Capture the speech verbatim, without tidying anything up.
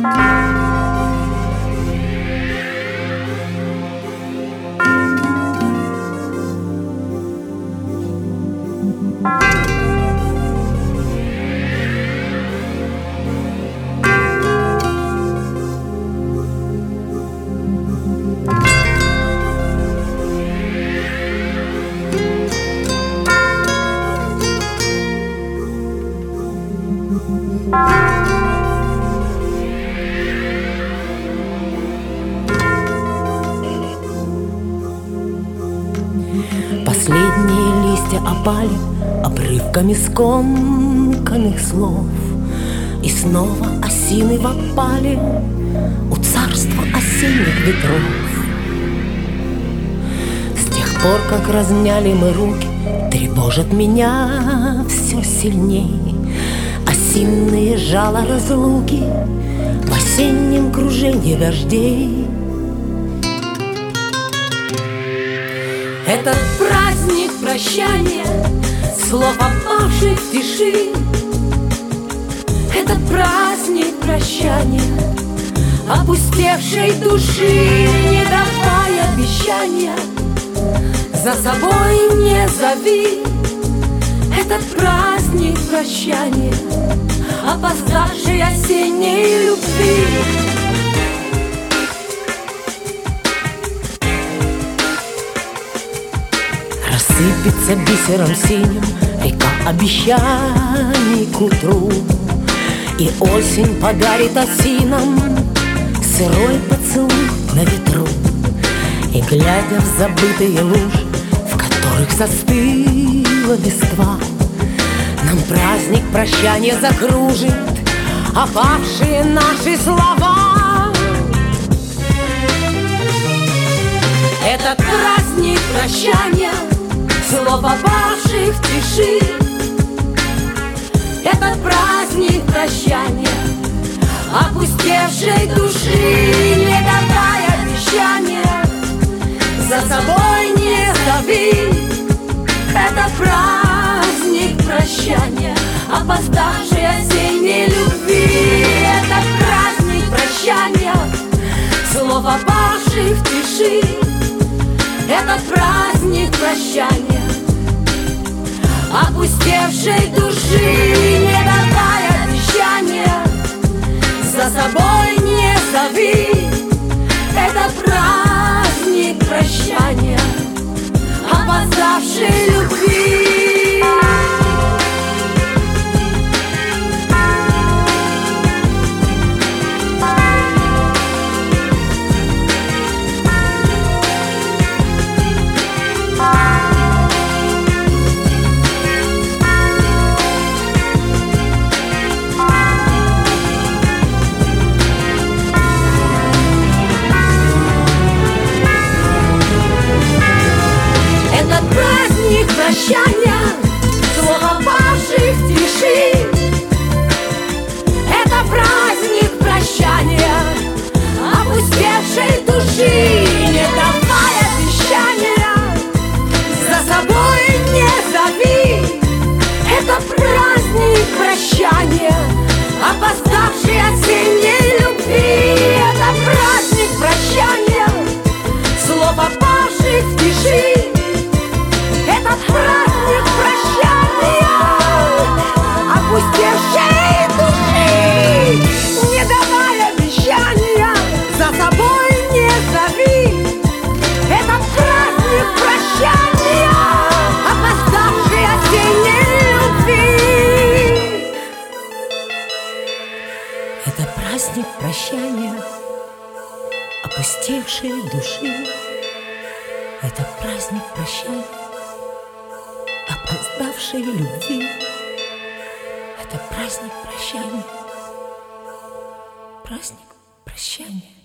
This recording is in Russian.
Последние листья опали обрывками скомканных слов, и снова осины в опале у царства осенних ветров. С тех пор, как разняли мы руки, тревожат меня все сильней осинные жало разлуки в осеннем кружении дождей. Этот праздник прощания, слов опавших в тиши. Этот праздник прощания, опустевшей души, не давай обещания, за собой не зови. Этот праздник прощания, опоздавшей осенней любви. Рассыпется бисером синим река обещаний к утру, и осень подарит осинам сырой поцелуй на ветру. И глядя в забытые лужи, в которых застыла листва, нам праздник прощания закружит опавшие наши слова. Этот праздник прощания, слов опавших в тиши. Этот праздник прощания, опустевшей души, не давай обещания, за собой не зови. Это праздник прощания, опоздавшей осенней любви. Это праздник прощания, слов опавших в тиши. Это праздник прощания, опустевшей души, не давай обещания, за собой не зови. Это праздник прощания, опоздавшей любви. Прощания, слов опавших в тиши. Это праздник прощания, опустевшей души, не давай обещания, за собой не зови. Это праздник прощания, опоздавшей осенней любви. Это праздник прощания, слов опавших в тиши. Это праздник прощания, опустевшей души, не давай обещания, за собой не зови. Это праздник прощания, опоздавшей осенней любви. Это праздник прощания, опустевшей души. Это праздник прощания, опоздавшей любви. Это праздник прощания, праздник прощания.